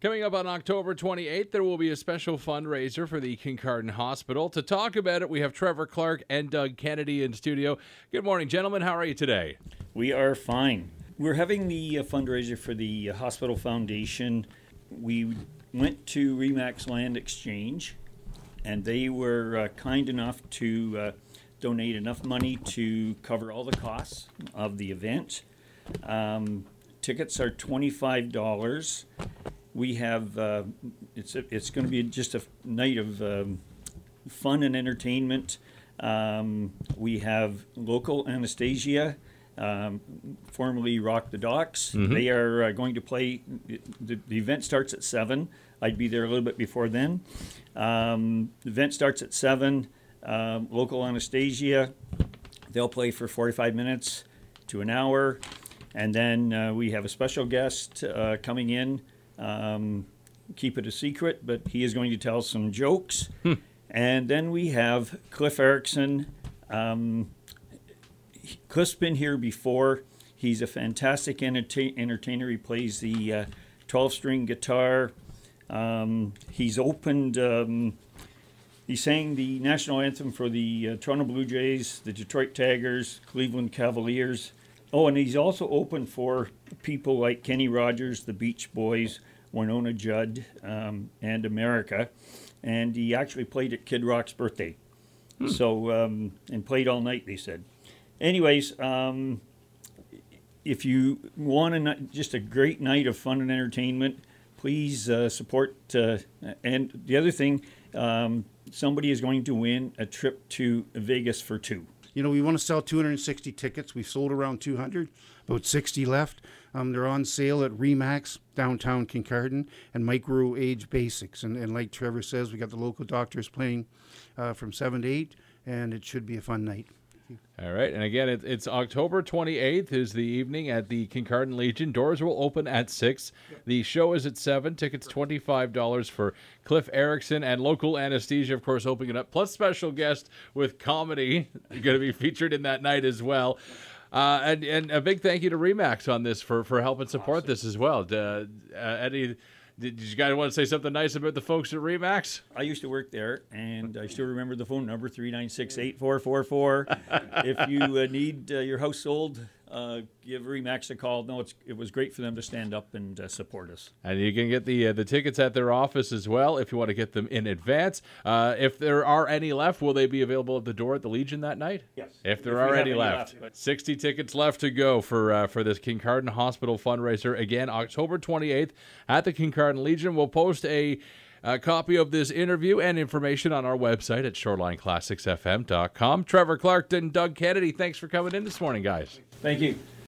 Coming up on October 28th, there will be a special fundraiser for the Kincardine Hospital. To talk about it, we have Trevor Clark and Doug Kennedy in studio. Good morning, gentlemen. How are you today? We are fine. We're having the fundraiser for the Hospital Foundation. We went to Remax Land Exchange, and they were kind enough to donate enough money to cover all the costs of the event. Tickets are $25. We have, it's going to be just a night of fun and entertainment. We have local Anastasia, formerly Rock the Docks. Mm-hmm. They are going to play, the event starts at 7. I'd be there a little bit before then. The event starts at 7. Local Anastasia, they'll play for 45 minutes to an hour. And then we have a special guest coming in. Keep it a secret, but he is going to tell some jokes. And then we have Cliff Erickson. Cliff's been here before. He's a fantastic entertainer. He plays the 12-string guitar. He's opened... He sang the national anthem for the Toronto Blue Jays, the Detroit Tigers, Cleveland Cavaliers. Oh, and he's also open for people like Kenny Rogers, the Beach Boys, Winona Judd, and America. And he actually played at Kid Rock's birthday. So, and played all night, they said. Anyways, if you want just a great night of fun and entertainment, please support. And the other thing, somebody is going to win a trip to Vegas for 2. You know, we want to sell 260 tickets. We've sold around 200, about 60 left. They're on sale at Remax, downtown Kincardine, and Micro Age Basics. And like Trevor says, we got the local doctors playing from 7 to 8, and it should be a fun night. All right, and again, it's October 28th is the evening at the Kincardine Legion. Doors will open at 6. The show is at 7. Tickets $25 for Cliff Erickson and local Anesthesia, of course, opening it up. Plus special guest with comedy going to be featured in that night as well. And a big thank you to Remax on this for helping support this as well. Eddie, did you guys want to say something nice about the folks at Remax? I used to work there, and I still remember the phone number, 396-8444. If you need your house sold, give Remax a call. No, it was great for them to stand up and support us. And you can get the tickets at their office as well if you want to get them in advance. If there are any left, will they be available at the door at the Legion that night? Yes. If there are any left. 60 tickets left to go for this Kincardine Hospital fundraiser. Again, October 28th at the Kincardine Legion. We'll post a copy of this interview and information on our website at shorelineclassicsfm.com. Trevor Clark and Doug Kennedy, thanks for coming in this morning, guys. Thank you.